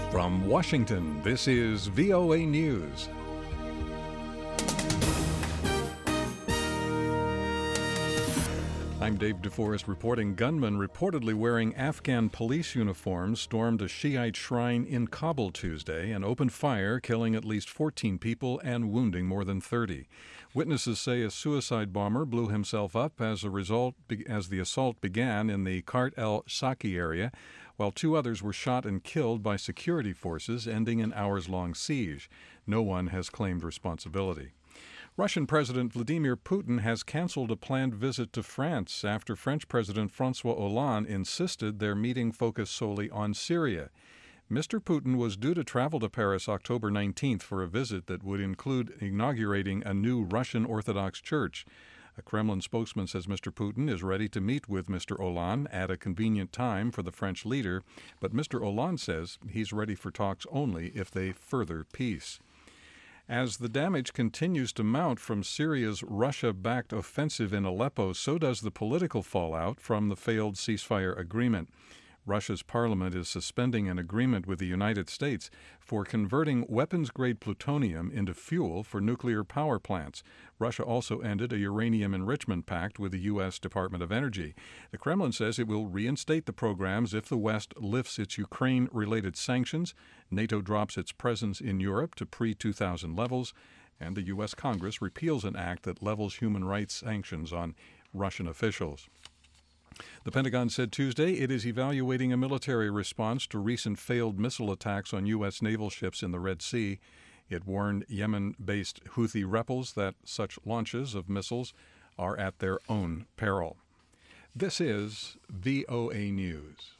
From Washington, this is VOA News. I'm Dave DeForest reporting. Gunmen reportedly wearing Afghan police uniforms stormed a Shiite shrine in Kabul Tuesday and opened fire, killing at least 14 people and wounding more than 30. Witnesses say a suicide bomber blew himself up as the assault began in the Kart el-Saki area, while two others were shot and killed by security forces, ending an hours-long siege. No one has claimed responsibility. Russian President Vladimir Putin has canceled a planned visit to France after French President François Hollande insisted their meeting focus solely on Syria. Mr. Putin was due to travel to Paris October 19th for a visit that would include inaugurating a new Russian Orthodox church. A Kremlin spokesman says Mr. Putin is ready to meet with Mr. Hollande at a convenient time for the French leader, but Mr. Hollande says he's ready for talks only if they further peace. As the damage continues to mount from Syria's Russia-backed offensive in Aleppo, so does the political fallout from the failed ceasefire agreement. Russia's parliament is suspending an agreement with the United States for converting weapons-grade plutonium into fuel for nuclear power plants. Russia also ended a uranium enrichment pact with the U.S. Department of Energy. The Kremlin says it will reinstate the programs if the West lifts its Ukraine-related sanctions, NATO drops its presence in Europe to pre-2000 levels, and the U.S. Congress repeals an act that levels human rights sanctions on Russian officials. The Pentagon said Tuesday it is evaluating a military response to recent failed missile attacks on U.S. naval ships in the Red Sea. It warned Yemen-based Houthi rebels that such launches of missiles are at their own peril. This is VOA News.